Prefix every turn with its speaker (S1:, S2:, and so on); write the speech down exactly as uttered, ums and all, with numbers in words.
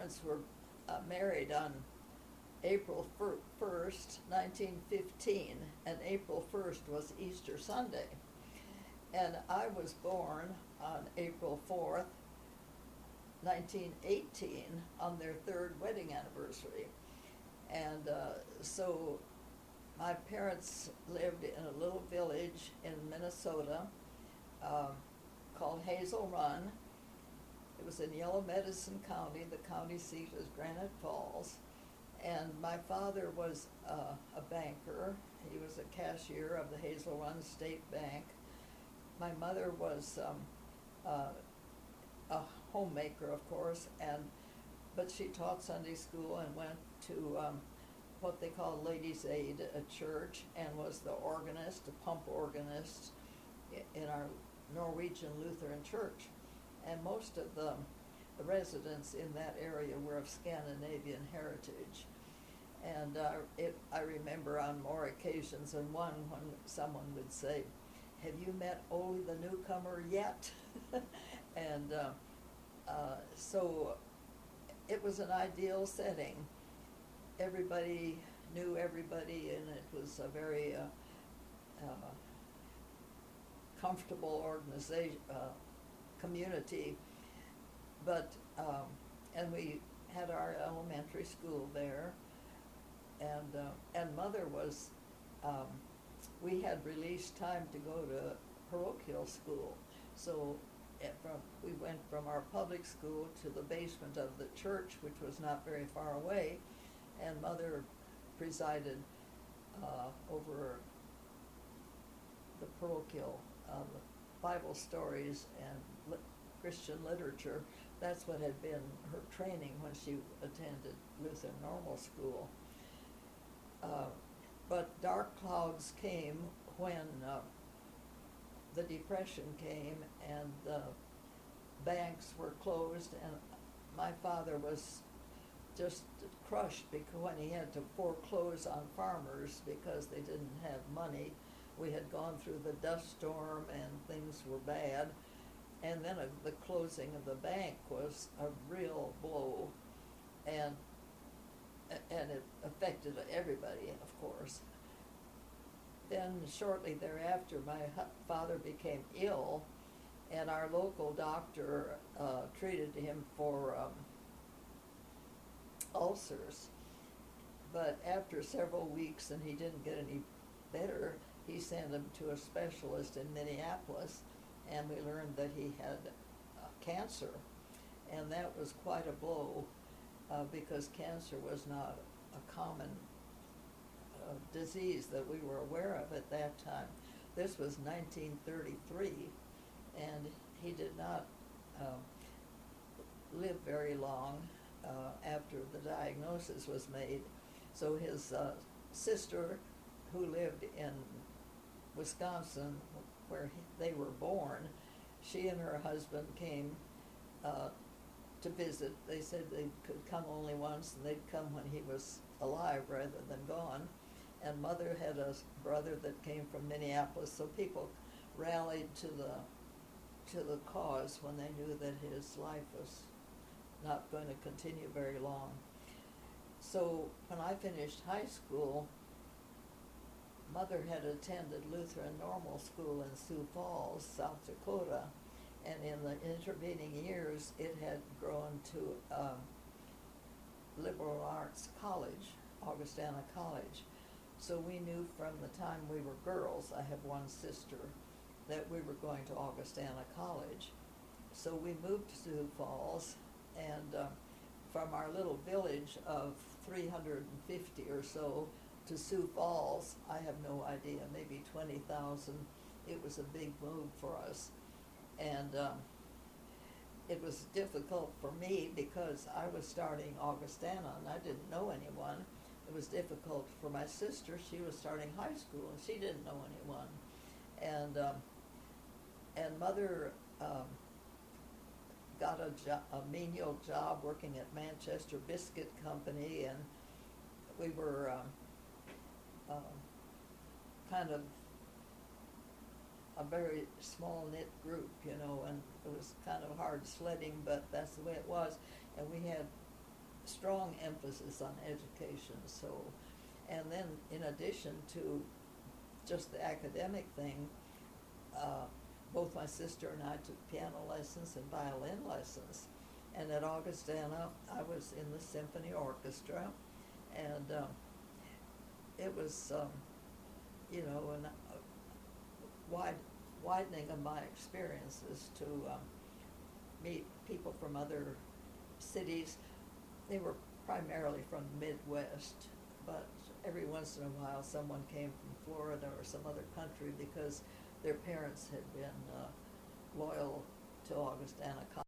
S1: parents were uh, married on April first, nineteen fifteen, and April first was Easter Sunday. And I was born on April fourth, nineteen eighteen, on their third wedding anniversary. And uh, so my parents lived in a little village in Minnesota uh, called Hazel Run. It was in Yellow Medicine County. The county seat was Granite Falls. And my father was uh, a banker. He was a cashier of the Hazel Run State Bank. My mother was um, uh, a homemaker, of course, and but she taught Sunday school and went to um, what they call Ladies' Aid at church, and was the organist, a pump organist in our Norwegian Lutheran church. And most of the residents in that area were of Scandinavian heritage. And uh, it, I remember on more occasions than one when someone would say, "Have you met Ole the newcomer yet?" And uh, uh, so it was an ideal setting. Everybody knew everybody, and it was a very uh, uh, comfortable organization, uh, community. But um, and we had our elementary school there, and uh, and Mother was. Um, we had released time to go to parochial school, so it from we went from our public school to the basement of the church, which was not very far away, and Mother presided uh, over the parochial uh, Bible stories and li- Christian literature. That's what had been her training when she attended Lutheran Normal School. Uh, but dark clouds came when uh, the Depression came and the banks were closed, and my father was just crushed because when he had to foreclose on farmers because they didn't have money. We had gone through the dust storm and things were bad. And then uh, the closing of the bank was a real blow, and and it affected everybody, of course. Then shortly thereafter, my father became ill, and our local doctor uh, treated him for um, ulcers. But after several weeks and he didn't get any better, he sent him to a specialist in Minneapolis, and we learned that he had uh, cancer. And that was quite a blow uh, because cancer was not a common uh, disease that we were aware of at that time. This was nineteen thirty-three, and he did not uh, live very long uh, after the diagnosis was made. So his uh, sister, who lived in Wisconsin, where he, they were born, she and her husband came uh, to visit. They said they could come only once, and they'd come when he was alive rather than gone. And Mother had a brother that came from Minneapolis, so people rallied to the to the cause when they knew that his life was not going to continue very long. So when I finished high school, Mother had attended Lutheran Normal School in Sioux Falls, South Dakota, and in the intervening years it had grown to um, liberal arts college, Augustana College. So we knew from the time we were girls, I have one sister, that we were going to Augustana College. So we moved to Sioux Falls, and uh, from our little village of three hundred fifty or so to Sioux Falls, I have no idea, maybe twenty thousand. It was a big move for us. And um, it was difficult for me because I was starting Augustana and I didn't know anyone. It was difficult for my sister. She was starting high school and she didn't know anyone. And um, and Mother um, got a, jo- a menial job working at Manchester Biscuit Company, and we were um, um, kind of a very small knit group, you know, and it was kind of hard sledding, but that's the way it was. And we had strong emphasis on education. So, and then in addition to just the academic thing, uh, both my sister and I took piano lessons and violin lessons. And at Augustana, I was in the symphony orchestra, and uh, it was, um, you know, an uh, wide, widening of my experiences to um, meet people from other cities. They were primarily from the Midwest, but every once in a while someone came from Florida or some other country because their parents had been uh, loyal to Augustana College.